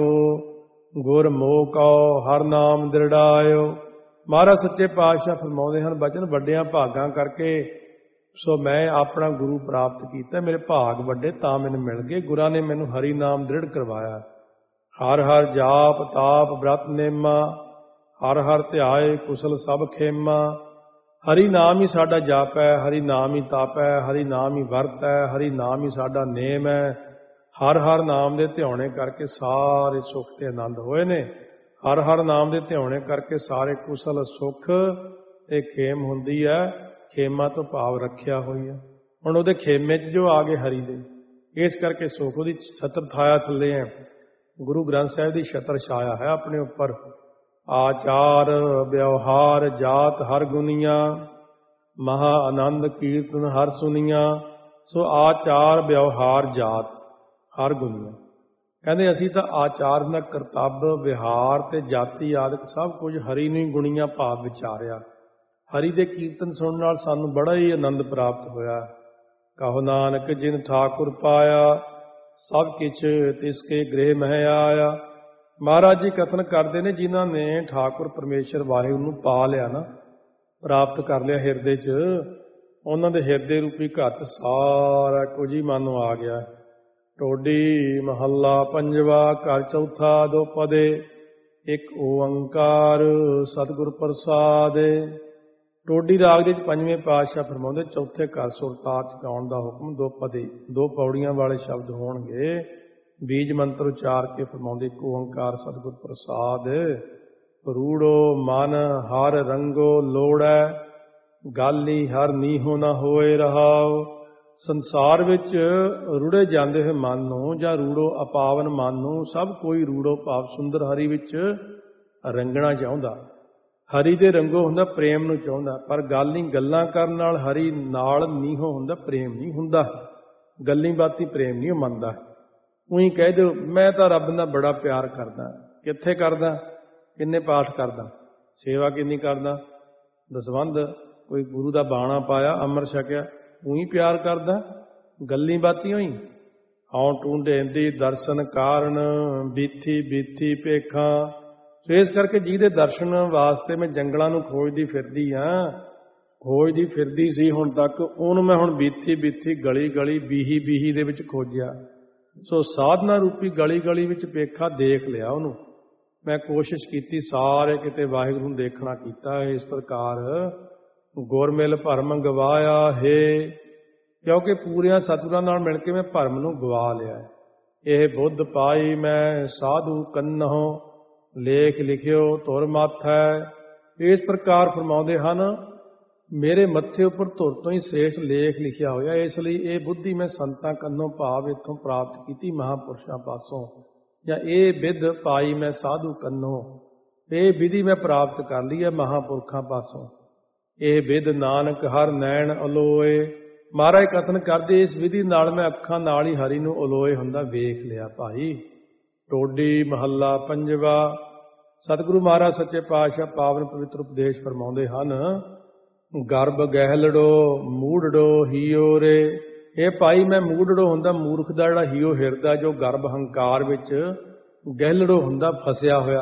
ਗੁਰ ਮੋਹ ਕਉ ਹਰ ਨਾਮ ਦ੍ਰਿੜਾਇਓ। ਮਹਾਰਾਜ ਸੱਚੇ ਪਾਤਸ਼ਾਹ ਫਰਮਾਉਂਦੇ ਹਨ ਬਚਨ, ਵੱਡਿਆਂ ਭਾਗਾਂ ਕਰਕੇ ਸੋ ਮੈਂ ਆਪਣਾ ਗੁਰੂ ਪ੍ਰਾਪਤ ਕੀਤਾ। ਮੇਰੇ ਭਾਗ ਵੱਡੇ ਤਾਂ ਮੈਨੂੰ ਮਿਲ ਗਏ। ਗੁਰਾਂ ਨੇ ਮੈਨੂੰ ਹਰੀ ਨਾਮ ਦ੍ਰਿੜ ਕਰਵਾਇਆ। ਹਰ ਹਰ ਜਾਪ ਤਾਪ ਬ੍ਰਤ ਨੇਮਾ, ਹਰ ਹਰ ਧਿਆਏ ਕੁਸਲ ਸਭ ਖੇਮਾ। ਹਰੀ ਨਾਮ ਹੀ ਸਾਡਾ ਜਾਪ ਹੈ, ਹਰੀ ਨਾਮ ਹੀ ਤਾਪ ਹੈ, ਹਰੀ ਨਾਮ ਹੀ ਵਰਤ ਹੈ, ਹਰੀ ਨਾਮ ਹੀ ਸਾਡਾ ਨੇਮ ਹੈ। ਹਰ ਹਰ ਨਾਮ ਦੇ ਧਿਆਉਣੇ ਕਰਕੇ ਸਾਰੇ ਸੁੱਖ ਤੇ ਆਨੰਦ ਹੋਏ ਨੇ। ਹਰ ਹਰ ਨਾਮ ਦੇ ਧਿਆਉਣੇ ਕਰਕੇ ਸਾਰੇ ਕੁਸਲ ਸੁੱਖ ਤੇ ਖੇਮ ਹੁੰਦੀ ਹੈ। ਖੇਮਾ ਤੋਂ ਭਾਵ ਰੱਖਿਆ ਹੋਈ ਹੈ। ਹੁਣ ਉਹਦੇ ਖੇਮੇ 'ਚ ਜੋ ਆ ਗਏ ਹਰੀ ਦੇ, ਇਸ ਕਰਕੇ ਸੁੱਖ ਉਹਦੀ ਛਤਰ ਛਾਇਆ ਥੱਲੇ ਹੈ। ਗੁਰੂ ਗ੍ਰੰਥ ਸਾਹਿਬ ਦੀ ਛਤਰ ਛਾਇਆ ਹੈ ਆਪਣੇ ਉੱਪਰ। ਆਚਾਰ ਵਿਵਹਾਰ ਜਾਤ ਹਰ ਗੁਨੀਆਂ, ਮਹਾ ਆਨੰਦ ਕੀਰਤਨ ਹਰ ਸੁਨੀਆਂ। ਸੋ ਆਚਾਰ ਵਿਵਹਾਰ ਜਾਤ ਹਰ ਗੁਨੀਆਂ। ਕਹਿੰਦੇ ਅਸੀਂ ਤਾਂ ਆਚਾਰ ਦਾ ਕਰਤੱਵ ਵਿਹਾਰ ਤੇ ਜਾਤੀ ਆਦਿਕ ਸਭ ਕੁਝ ਹਰੀ ਨੂੰ ਹੀ ਗੁਣੀਆਂ ਭਾਵ ਵਿਚਾਰਿਆ। ਹਰੀ ਦੇ ਕੀਰਤਨ ਸੁਣਨ ਨਾਲ ਸਾਨੂੰ ਬੜਾ ਹੀ ਆਨੰਦ ਪ੍ਰਾਪਤ ਹੋਇਆ। ਕਹੋ ਨਾਨਕ ਜਿਨ ਠਾਕੁਰ ਪਾਇਆ, ਸਭ ਕਿਛ ਤਿਸਕੇ ਗ੍ਰਹਿ ਮਹਿ ਆਇਆ। ਮਹਾਰਾਜ ਜੀ ਕਥਨ ਕਰਦੇ ਨੇ, ਜਿਨ੍ਹਾਂ ਨੇ ਠਾਕੁਰ ਪਰਮੇਸ਼ਰ ਵਾਹਿਗੁਰੂ ਨੂੰ ਪਾ ਲਿਆ ਨਾ, ਪ੍ਰਾਪਤ ਕਰ ਲਿਆ ਹਿਰਦੇ 'ਚ, ਉਹਨਾਂ ਦੇ ਹਿਰਦੇ ਰੂਪੀ ਘਰ 'ਚ ਸਾਰਾ ਕੁਝ ਹੀ ਮਨ ਨੂੰ ਆ ਗਿਆ। ਟੋਡੀ ਮਹੱਲਾ ਪੰਜਵਾ, ਘਰ ਚੌਥਾ ਦੋ ਪਦੇ, ਇੱਕ ਓੰਕਾਰ ਸਤਿਗੁਰ ਪ੍ਰਸਾਦਿ। ਟੋਡੀ ਰਾਗ ਦੇ ਵਿੱਚ ਪੰਜਵੇਂ ਪਾਤਸ਼ਾਹ ਫਰਮਾਉਂਦੇ, ਚੌਥੇ ਘਰ ਸੁਰਤਾਲ 'ਚ ਗਾਉਣ ਦਾ ਹੁਕਮ ਦੋ ਪਦੇ, ਦੋ ਪੌੜੀਆਂ ਵਾਲੇ ਸ਼ਬਦ ਹੋਣਗੇ। ਬੀਜ ਮੰਤਰ ਉਚਾਰ ਕੇ ਫਰਮਾਉਂਦੇ, ਇੱਕ ਓੰਕਾਰ ਸਤਿਗੁਰ ਪ੍ਰਸਾਦ। ਰੂੜੋ ਮਨ ਹਰ ਰੰਗੋ ਲੋੜੈ, ਗਾਲੀ ਹਰ ਨੀਹੋ ਨਾ ਹੋਏ ਰਹਾਉ। ਸੰਸਾਰ ਵਿੱਚ ਰੁੜੇ ਜਾਂਦੇ ਹੋਏ ਮਨ ਨੂੰ ਜਾਂ ਰੂੜੋ ਅਪਾਵਨ ਮਨ ਨੂੰ ਸਭ ਕੋਈ ਰੂੜੋ ਭਾਵ ਸੁੰਦਰ ਹਰੀ ਵਿੱਚ ਰੰਗਣਾ ਚਾਹੁੰਦਾ। ਹਰੀ ਦੇ ਰੰਗੋ ਹੁੰਦਾ ਪ੍ਰੇਮ ਨੂੰ ਚਾਹੁੰਦਾ, ਪਰ ਗੱਲ ਨਹੀਂ ਗੱਲਾਂ ਕਰਨ ਨਾਲ ਹਰੀ ਨਾਲ ਨੀਹੋ ਹੁੰਦਾ, ਪ੍ਰੇਮ ਨਹੀਂ ਹੁੰਦਾ। ਗੱਲੀ ਬਾਤੀ ਪ੍ਰੇਮ ਨਹੀਂ ਮੰਨਦਾ। ਉਹੀ ਕਹਿ ਦਿਓ ਮੈਂ ਤਾਂ ਰੱਬ ਨਾਲ ਬੜਾ ਪਿਆਰ ਕਰਦਾ। ਕਿੱਥੇ ਕਰਦਾ? ਕਿੰਨੇ ਪਾਠ ਕਰਦਾ? ਸੇਵਾ ਕਿੰਨੀ ਕਰਦਾ? ਦਸਵੰਧ ਕੋਈ ਗੁਰੂ ਦਾ ਬਾਣਾ ਪਾਇਆ, ਅੰਮ੍ਰਿਤ ਛਕਿਆ, ਉਹੀ ਪਿਆਰ ਕਰਦਾ। ਗੱਲੀ ਬਾਤੀ ਹੋਈ ਹਉ ਟੂੰਢੇਂਦੀ ਦਰਸ਼ਨ ਕਾਰਨ, ਬੀਥੀ ਬੀਥੀ ਭੇਖਾਂ। ਸੋ ਇਸ ਕਰਕੇ ਜਿਹਦੇ ਦਰਸ਼ਨ ਵਾਸਤੇ ਮੈਂ ਜੰਗਲਾਂ ਨੂੰ ਖੋਜਦੀ ਫਿਰਦੀ ਸੀ ਹੁਣ ਤੱਕ, ਉਹਨੂੰ ਮੈਂ ਹੁਣ ਬੀਥੀ ਬੀਥੀ ਗਲੀ ਗਲੀ ਬੀਹੀ ਬੀਹੀ ਦੇ ਵਿੱਚ ਖੋਜਿਆ। ਸੋ ਸਾਧਨਾ ਰੂਪੀ ਗਲੀ ਗਲੀ ਵਿੱਚ ਭੇਖਾ ਦੇਖ ਲਿਆ ਉਹਨੂੰ। ਮੈਂ ਕੋਸ਼ਿਸ਼ ਕੀਤੀ ਸਾਰੇ ਕਿਤੇ ਵਾਹਿਗੁਰੂ ਨੂੰ ਦੇਖਣਾ ਕੀਤਾ। ਇਸ ਪ੍ਰਕਾਰ ਗੁਰਮਿਲ ਭਰਮ ਗਵਾਇਆ ਹੈ, ਕਿਉਂਕਿ ਪੂਰਿਆਂ ਸਤਿਗੁਰਾਂ ਨਾਲ ਮਿਲ ਕੇ ਮੈਂ ਭਰਮ ਨੂੰ ਗਵਾ ਲਿਆ। ਇਹ ਬੁੱਧ ਪਾਈ ਮੈਂ ਸਾਧੂ ਕੰਨਹੁ, ਲੇਖ ਲਿਖਿਓ ਧੁਰ ਮਾਥੈ। ਇਸ ਪ੍ਰਕਾਰ ਫਰਮਾਉਂਦੇ ਹਨ, ਮੇਰੇ ਮੱਥੇ ਉੱਪਰ ਧੁਰ ਤੋਂ ਹੀ ਸ੍ਰੇਸ਼ਟ ਲੇਖ ਲਿਖਿਆ ਹੋਇਆ। ਇਸ ਲਈ ਇਹ ਬੁੱਧੀ ਮੈਂ ਸੰਤਾਂ ਕੰਨੋਂ ਭਾਵ ਇੱਥੋਂ ਪ੍ਰਾਪਤ ਕੀਤੀ, ਮਹਾਂਪੁਰਸ਼ਾਂ ਪਾਸੋਂ। ਜਾਂ ਇਹ ਵਿਦ ਪਾਈ ਮੈਂ ਸਾਧੂ ਕੰਨੋਂ, ਇਹ ਵਿਧੀ ਮੈਂ ਪ੍ਰਾਪਤ ਕਰ ਲਈ ਹੈ ਮਹਾਂਪੁਰਖਾਂ ਪਾਸੋਂ। ਇਹ ਵਿਦ ਨਾਨਕ ਹਰ ਨੈਣ ਅਲੋਏ। ਮਹਾਰਾਜ ਕਥਨ ਕਰਦੇ, ਇਸ ਵਿਧੀ ਨਾਲ ਮੈਂ ਅੱਖਾਂ ਨਾਲ ਹੀ ਹਰੀ ਨੂੰ ਅਲੋਏ ਹੁੰਦਾ ਵੇਖ ਲਿਆ ਭਾਈ। ਟੋਡੀ ਮਹੱਲਾ ਪੰਜਵਾ। ਸਤਿਗੁਰੂ ਮਹਾਰਾਜ ਸੱਚੇ ਪਾਤਸ਼ਾਹ ਪਾਵਨ ਪਵਿੱਤਰ ਉਪਦੇਸ਼ ਫਰਮਾਉਂਦੇ ਹਨ, ਗਰਭ ਗਹਿਲੜੋ ਮੂੜੜੋ ਹੀਓ ਰੇ। ਇਹ ਭਾਈ ਮੈਂ ਮੂੜੜੋ ਹੁੰਦਾ ਮੂਰਖ ਦਾ ਜਿਹੜਾ ਹੀਓ ਹਿਰਦਾ, ਜੋ ਗਰਭ ਹੰਕਾਰ ਵਿੱਚ ਗਹਿਲੜੋ ਹੁੰਦਾ ਫਸਿਆ ਹੋਇਆ।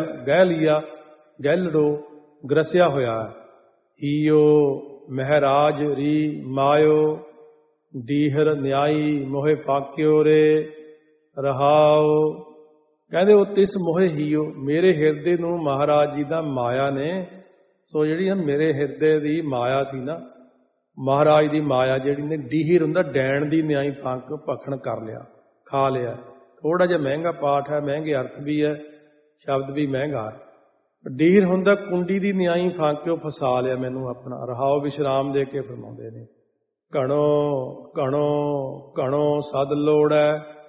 ਗਹਿਲੜੋ ਗਰਸਿਆ ਹੋਇਆ। ਹੀਓ ਮਹਿਰਾਜ ਰੀ ਮਾਇਓ, ਡੀਹਰ ਨਿਆਈ ਮੋਹਿ ਫਾਕਿਓ ਰੇ ਰਹਾਓ। ਕਹਿੰਦੇ ਉਹ ਤਿਸ ਮੋਹਿ ਹੀਓ, ਮੇਰੇ ਹਿਰਦੇ ਨੂੰ ਮਹਾਰਾਜ ਜੀ ਦਾ ਮਾਇਆ ਨੇ। ਸੋ ਜਿਹੜੀ ਮੇਰੇ ਹਿਰਦੇ ਦੀ ਮਾਇਆ ਸੀ ਨਾ, ਮਹਾਰਾਜ ਦੀ ਮਾਇਆ ਜਿਹੜੀ ਨੇ, ਡੀਹਰ ਹੁੰਦਾ ਡੈਣ ਦੀ ਨਿਆਈ ਫੰਕ ਭਖਣ ਕਰ ਲਿਆ, ਖਾ ਲਿਆ। ਥੋੜਾ ਜਿਹਾ ਮਹਿੰਗਾ ਪਾਠ ਹੈ, ਮਹਿੰਗੇ ਅਰਥ ਵੀ ਹੈ, ਸ਼ਬਦ ਵੀ ਮਹਿੰਗਾ ਹੈ। ਡੀਹਰ ਹੁੰਦਾ ਕੁੰਡੀ ਦੀ ਨਿਆਈ ਫੰਕ ਕੇ ਉਹ ਫਸਾ ਲਿਆ ਮੈਨੂੰ ਆਪਣਾ। ਰਹਾਓ ਵਿਸ਼ਰਾਮ ਦੇ ਕੇ ਫਰਮਾਉਂਦੇ ਨੇ, ਘਣੋ ਘਣੋ ਘਣੋ ਸਦ ਲੋੜੈ,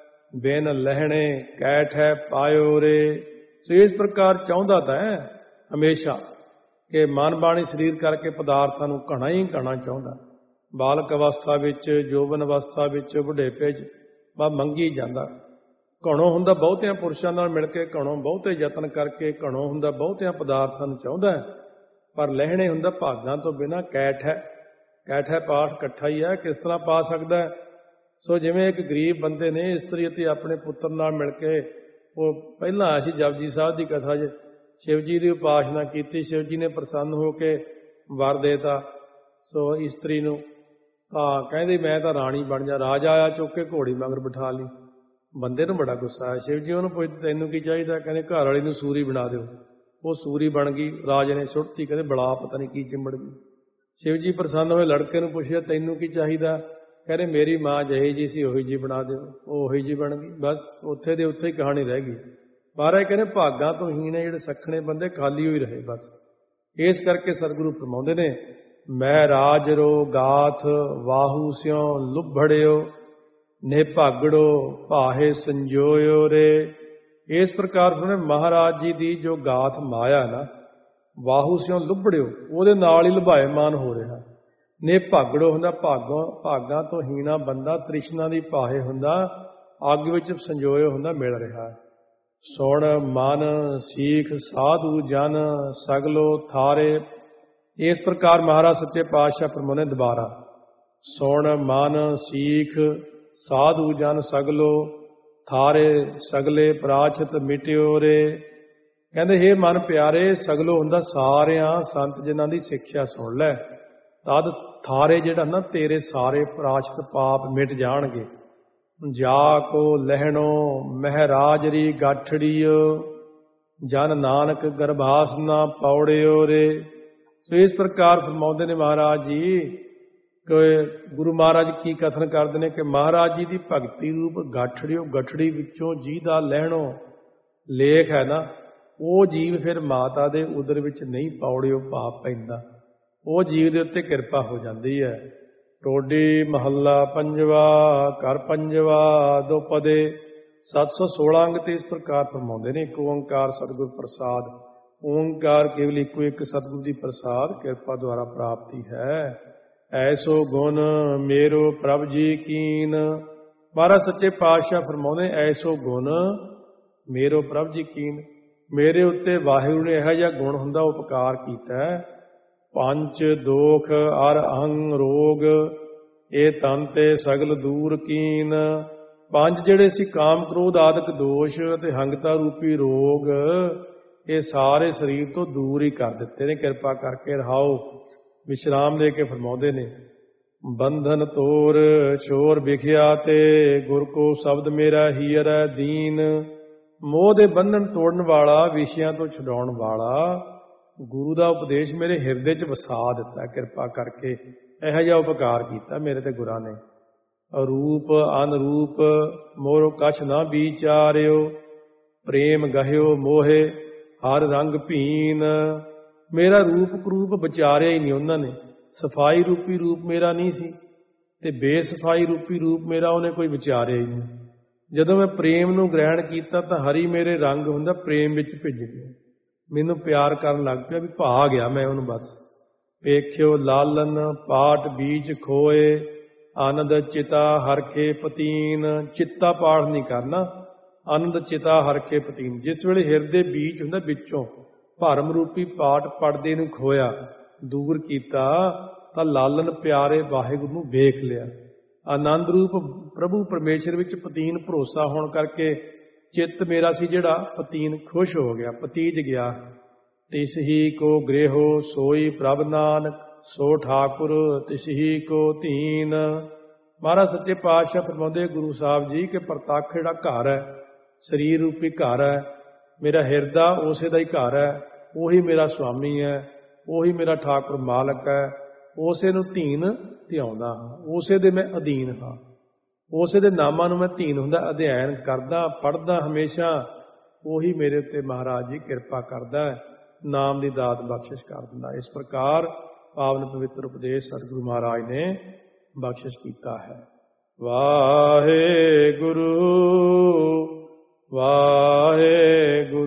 ਬਿਨ ਲਹਿਣੇ ਕੈਠ ਹੈ ਪਾਇਓ ਰੇ। ਸੋ ਇਸ ਪ੍ਰਕਾਰ ਚਾਹੁੰਦਾ ਤਾਂ ਹੈ ਹਮੇਸ਼ਾ ਕਿ ਮਨ ਬਾਣੀ ਸਰੀਰ ਕਰਕੇ ਪਦਾਰਥਾਂ ਨੂੰ ਘਣਾ ਹੀ ਘਣਾ ਚਾਹੁੰਦਾ। ਬਾਲਕ ਅਵਸਥਾ ਵਿੱਚ, ਜੋਬਨ ਅਵਸਥਾ ਵਿੱਚ, ਬੁਢੇਪੇ 'ਚ ਬਸ ਮੰਗੀ ਜਾਂਦਾ। ਘਣੋ ਹੁੰਦਾ ਬਹੁਤਿਆਂ ਪੁਰਸ਼ਾਂ ਨਾਲ ਮਿਲ ਕੇ, ਘਣੋ ਬਹੁਤੇ ਯਤਨ ਕਰਕੇ, ਘਣੋ ਹੁੰਦਾ ਬਹੁਤਿਆਂ ਪਦਾਰਥਾਂ ਨੂੰ ਚਾਹੁੰਦਾ। ਪਰ ਲਹਿਣੇ ਹੁੰਦਾ ਭਾਗਾਂ ਤੋਂ ਬਿਨਾਂ। ਕੈਠ ਹੈ ਪਾਠ ਇਕੱਠਾ ਹੀ ਹੈ, ਕਿਸ ਤਰ੍ਹਾਂ ਪਾ ਸਕਦਾ ਹੈ। ਸੋ ਜਿਵੇਂ ਇੱਕ ਗਰੀਬ ਬੰਦੇ ਨੇ ਇਸਤਰੀ ਅਤੇ ਆਪਣੇ ਪੁੱਤਰ ਨਾਲ ਮਿਲ ਕੇ, ਉਹ ਪਹਿਲਾਂ ਆਇਆ ਸੀ ਜਪਜੀ ਸਾਹਿਬ ਦੀ ਕਥਾ 'ਚ, ਸ਼ਿਵ ਜੀ ਦੀ ਉਪਾਸਨਾ ਕੀਤੀ, ਸ਼ਿਵ ਜੀ ਨੇ ਪ੍ਰਸੰਨ ਹੋ ਕੇ ਵਰ ਦੇਤਾ ਸੋ ਇਸਤਰੀ ਨੂੰ। ਕਹਿੰਦੀ ਮੈਂ ਤਾਂ ਰਾਣੀ ਬਣ ਜਾ। ਰਾਜਾ ਆਇਆ ਚੁੱਕ ਕੇ ਘੋੜੀ ਮਗਰ ਬਿਠਾ ਲਈ। ਬੰਦੇ ਨੂੰ ਬੜਾ ਗੁੱਸਾ ਆਇਆ। ਸ਼ਿਵ ਜੀ ਉਹਨੂੰ ਪੁੱਛਦੇ ਤੈਨੂੰ ਕੀ ਚਾਹੀਦਾ? ਕਹਿੰਦੇ ਘਰ ਵਾਲੀ ਨੂੰ ਸੂਰੀ ਬਣਾ ਦਿਓ। ਉਹ ਸੂਰੀ ਬਣ ਗਈ, ਰਾਜੇ ਨੇ ਸੁੱਟਤੀ। ਕਹਿੰਦੇ ਬਲਾ ਪਤਾ ਨਹੀਂ ਕੀ ਚਿੰਬੜ ਗਈ। ਸ਼ਿਵ ਜੀ ਪ੍ਰਸੰਨ ਹੋਏ, ਲੜਕੇ ਨੂੰ ਪੁੱਛਿਆ ਤੈਨੂੰ ਕੀ ਚਾਹੀਦਾ? ਕਹਿੰਦੇ ਮੇਰੀ ਮਾਂ ਜਿਹੀ ਜੀ ਸੀ ਉਹੀ ਜੀ ਬਣਾ ਦਿਓ। ਉਹ ਉਹੀ ਜੀ ਬਣ ਗਈ। ਬਸ ਉੱਥੇ ਦੇ ਉੱਥੇ ਹੀ ਕਹਾਣੀ ਰਹਿ ਗਈ। ਮਹਾਰਾਜ ਕਹਿੰਦੇ ਭਾਗਾਂ ਤੋਂ ਹੀਣ ਜਿਹੜੇ ਸੱਖਣੇ ਬੰਦੇ ਖਾਲੀ ਹੋਈ ਰਹੇ ਬਸ। ਇਸ ਕਰਕੇ ਸਤਿਗੁਰੂ ਫਰਮਾਉਂਦੇ ਨੇ, ਮੈਂ ਰਾਜ ਰੋ ਗਾਥ ਵਾਹੂ ਸਿਉ ਲੁਭੜਿਓ, ਨੇ ਭਾਗੜੋ ਭਾਹੇ ਸੰਜੋਇਓ ਰੇ। ਇਸ ਪ੍ਰਕਾਰ ਫਿਰ ਮਹਾਰਾਜ ਜੀ ਦੀ ਜੋ ਗਾਥ ਮਾਇਆ ਨਾ, ਵਾਹੂ ਸਿਉ ਲੁਭੜਿਓ, ਉਹਦੇ ਨਾਲ ਹੀ ਲੁਭਾਇਮਾਨ ਹੋ ਰਿਹਾ। ਨੇ ਭਾਗੜੋ ਹੁੰਦਾ ਭਾਗਾਂ ਤੋਂ ਹੀਣਾ ਬੰਦਾ, ਤ੍ਰਿਸ਼ਨਾ ਦੀ ਭਾਹੇ ਹੁੰਦਾ, ਅੱਗ ਵਿੱਚ ਸੰਜੋਇਓ ਹੁੰਦਾ ਮਿਲ ਰਿਹਾ। ਸੁਣ ਮਨ ਸੀਖ ਸਾਧੂ ਜਨ ਸਗਲੋ ਥਾਰੇ। ਇਸ ਪ੍ਰਕਾਰ ਮਹਾਰਾਜ ਸੱਚੇ ਪਾਤਸ਼ਾਹ ਫਰਮਾਉਂਦੇ ਦੁਬਾਰਾ, ਸੁਣ ਮਨ ਸੀਖ ਸਾਧੂ ਜਨ ਸਗਲੋ ਥਾਰੇ, ਸਗਲੇ ਪ੍ਰਾਚਿਤ ਮਿਟਿਓ ਰੇ। ਕਹਿੰਦੇ ਹੇ ਮਨ ਪਿਆਰੇ, ਸਗਲੋ ਹੁੰਦਾ ਸਾਰਿਆਂ ਸੰਤ ਜਿਨ੍ਹਾਂ ਦੀ ਸਿੱਖਿਆ ਸੁਣ ਲੈ, ਤਦ ਥਾਰੇ ਜਿਹੜਾ ਨਾ ਤੇਰੇ ਸਾਰੇ ਪ੍ਰਾਚਿਤ ਪਾਪ ਮਿਟ ਜਾਣਗੇ। ਜਾ ਕੋ ਲਹਿਣੋ ਮਹਿਰਾਜਰੀ ਗਾਠੜੀਓ, ਜਨ ਨਾਨਕ ਗਰਭਾਸ ਨਾ ਪੌੜਿਓ ਰੇ। ਸੋ ਇਸ ਪ੍ਰਕਾਰ ਫਰਮਾਉਂਦੇ ਨੇ ਮਹਾਰਾਜ ਜੀ ਕਿ ਗੁਰੂ ਮਹਾਰਾਜ ਕੀ ਕਥਨ ਕਰਦੇ ਨੇ ਕਿ ਮਹਾਰਾਜ ਜੀ ਦੀ ਭਗਤੀ ਰੂਪ ਗਾਠੜਿਓ, ਗਠੜੀ ਵਿੱਚੋਂ ਜਿਹਦਾ ਲਹਿਣੋ ਲੇਖ ਹੈ ਨਾ, ਉਹ ਜੀਵ ਫਿਰ ਮਾਤਾ ਦੇ ਉਦਰ ਵਿੱਚ ਨਹੀਂ ਪੌੜਿਓ ਪਾਪ ਪੈਂਦਾ, ਉਹ ਜੀਵ ਦੇ ਉੱਤੇ ਕਿਰਪਾ ਹੋ ਜਾਂਦੀ ਹੈ। ਟੋਡੀ ਮਹੱਲਾ ਪੰਜਵਾ। ਘਰ ਪੰਜਵਾ ਦੋਪਦੇ। 716 ਅੰਗ ਤੇ ਇਸ ਪ੍ਰਕਾਰ ਫਰਮਾਉਂਦੇ ਨੇ, ਇੱਕ ਓੰਕਾਰ ਸਤਿਗੁਰ ਪ੍ਰਸਾਦ। ਓੰਕਾਰ ਕੇਵਲ ਇੱਕੋ ਇੱਕ ਸਤਿਗੁਰ ਦੀ ਪ੍ਰਸਾਦ ਕਿਰਪਾ ਦੁਆਰਾ ਪ੍ਰਾਪਤੀ ਹੈ। ਐਸੋ ਗੁਣ ਮੇਰੋ ਪ੍ਰਭ ਜੀ ਕੀਨ। ਮਹਾਰਾਜ ਸੱਚੇ ਪਾਤਸ਼ਾਹ ਫਰਮਾਉਂਦੇ, ਐਸੋ ਗੁਣ ਮੇਰੋ ਪ੍ਰਭ ਜੀ ਕੀਨ, ਮੇਰੇ ਉੱਤੇ ਵਾਹਿਗੁਰੂ ਨੇ ਇਹੋ ਜਿਹਾ ਗੁਣ ਹੁੰਦਾ ਉਪਕਾਰ ਕੀਤਾ। ਪੰਜ ਦੋਖ ਅਰ ਅਹੰ ਰੋਗ, ਇਹ ਤਨ ਤੇ ਸਗਲ ਦੂਰ ਕੀਨ। ਪੰਜ ਜਿਹੜੇ ਸੀ ਕਾਮ ਕ੍ਰੋਧ ਆਦਿਕ ਦੋਸ਼ ਅਤੇ ਹੰਗਤਾ ਰੂਪੀ ਰੋਗ, ਇਹ ਸਾਰੇ ਸਰੀਰ ਤੋਂ ਦੂਰ ਹੀ ਕਰ ਦਿੱਤੇ ਨੇ ਕਿਰਪਾ ਕਰਕੇ। ਰਹਾਓ ਵਿਸ਼ਰਾਮ ਦੇ ਕੇ ਫਰਮਾਉਂਦੇ ਨੇ, ਬੰਧਨ ਤੋਰ ਛੋਰ ਵਿਖਿਆ ਤੇ ਗੁਰ ਕੋ ਸ਼ਬਦ ਮੇਰਾ ਹੀਰੈ ਦੀਨ। ਮੋਹ ਦੇ ਬੰਧਨ ਤੋੜਨ ਵਾਲਾ, ਵਿਸ਼ਿਆਂ ਤੋਂ ਛੁਡਾਉਣ ਵਾਲਾ ਗੁਰੂ ਦਾ ਉਪਦੇਸ਼ ਮੇਰੇ ਹਿਰਦੇ 'ਚ ਵਸਾ ਦਿੱਤਾ ਕਿਰਪਾ ਕਰਕੇ। ਇਹੋ ਜਿਹਾ ਉਪਕਾਰ ਕੀਤਾ ਮੇਰੇ ਤੇ ਗੁਰਾਂ ਨੇ। ਅਰੂਪ ਅਨਰੂਪ ਮੋਰ ਕਛ ਨਾ ਵਿਚਾਰਿਓ, ਪ੍ਰੇਮ ਗਹਿਓ ਮੋਹੇ ਹਰ ਰੰਗ ਭੀਨ। ਮੇਰਾ ਰੂਪ ਕਰੂਪ ਵਿਚਾਰਿਆ ਹੀ ਨਹੀਂ ਉਹਨਾਂ ਨੇ। ਸਫਾਈ ਰੂਪੀ ਰੂਪ ਮੇਰਾ ਨਹੀਂ ਸੀ ਤੇ ਬੇਸਫਾਈ ਰੂਪੀ ਰੂਪ ਮੇਰਾ ਉਹਨੇ ਕੋਈ ਵਿਚਾਰਿਆ ਹੀ ਨਹੀਂ। ਜਦੋਂ ਮੈਂ ਪ੍ਰੇਮ ਨੂੰ ਗ੍ਰਹਿਣ ਕੀਤਾ ਤਾਂ ਹਰੀ ਮੇਰੇ ਰੰਗ ਹੁੰਦਾ, ਪ੍ਰੇਮ ਵਿੱਚ ਭਿੱਜ ਗਿਆ, ਮੈਨੂੰ ਪਿਆਰ ਕਰਨ ਲੱਗ ਪਿਆ, ਵੀ ਭਾ ਗਿਆ ਮੈਂ ਉਹਨੂੰ ਬਸ। ਵੇਖਿਓ ਲਾਲਨ ਪਾਠ ਬੀਜ ਖੋਏ, ਆਨੰਦ ਚਿਤਾ ਹਰਖੇ ਪਤੀਨ। ਚਿੱਤਾ ਪਾਠ ਨਹੀਂ ਕਰਨਾ, ਆਨੰਦ ਚਿਤਾ ਹਰਖੇ ਪਤੀਨ। ਜਿਸ ਵੇਲੇ ਹਿਰਦੇ ਬੀਜ ਹੁੰਦਾ, ਵਿੱਚੋਂ ਭਰਮ ਰੂਪੀ ਪਾਠ ਪੜਦੇ ਨੂੰ ਖੋਇਆ, ਦੂਰ ਕੀਤਾ, ਤਾਂ ਲਾਲਨ ਪਿਆਰੇ ਵਾਹਿਗੁਰੂ ਨੂੰ ਵੇਖ ਲਿਆ। ਆਨੰਦ ਰੂਪ ਪ੍ਰਭੂ ਪਰਮੇਸ਼ਰ ਵਿੱਚ ਪਤੀਨ ਭਰੋਸਾ ਹੋਣ ਕਰਕੇ ਚਿੱਤ ਮੇਰਾ ਸੀ ਜਿਹੜਾ ਪਤੀਨ ਖੁਸ਼ ਹੋ ਗਿਆ, ਪਤੀਜ ਗਿਆ। ਤਿਸ ਹੀ ਕੋ ਗ੍ਰਹਿਓ ਸੋਈ ਪ੍ਰਭ ਨਾਨਕ, ਸੋ ਠਾਕੁਰ ਤਿਸ ਹੀ ਕੋ ਧੀਨ। ਮਹਾਰਾਜ ਸੱਚੇ ਪਾਤਸ਼ਾਹ ਫਰਮਾਉਂਦੇ ਗੁਰੂ ਸਾਹਿਬ ਜੀ ਕਿ ਪ੍ਰਤੱਖ ਜਿਹੜਾ ਘਰ ਹੈ, ਸਰੀਰ ਰੂਪੀ ਘਰ ਹੈ, ਮੇਰਾ ਹਿਰਦਾ ਉਸੇ ਦਾ ਹੀ ਘਰ ਹੈ, ਉਹੀ ਮੇਰਾ ਸੁਆਮੀ ਹੈ, ਉਹੀ ਮੇਰਾ ਠਾਕੁਰ ਮਾਲਕ ਹੈ। ਉਸੇ ਨੂੰ ਧੀਨ ਧਿਆਉਂਦਾ ਹਾਂ, ਉਸੇ ਦੇ ਮੈਂ ਅਧੀਨ ਹਾਂ, ਉਸੇ ਦੇ ਨਾਮਾਂ ਨੂੰ ਮੈਂ ਧੀਨ ਹੁੰਦਾ ਅਧਿਐਨ ਕਰਦਾ, ਪੜ੍ਹਦਾ ਹਮੇਸ਼ਾ। ਉਹੀ ਮੇਰੇ ਉੱਤੇ ਮਹਾਰਾਜ ਜੀ ਕਿਰਪਾ ਕਰਦਾ ਹੈ, ਨਾਮ ਦੀ ਦਾਤ ਬਖਸ਼ਿਸ਼ ਕਰ ਦਿੰਦਾ। ਇਸ ਪ੍ਰਕਾਰ ਪਾਵਨ ਪਵਿੱਤਰ ਉਪਦੇਸ਼ ਸਤਿਗੁਰੂ ਮਹਾਰਾਜ ਨੇ ਬਖਸ਼ਿਸ਼ ਕੀਤਾ ਹੈ। ਵਾਹਿਗੁਰੂ ਵਾਹਿਗੁਰੂ।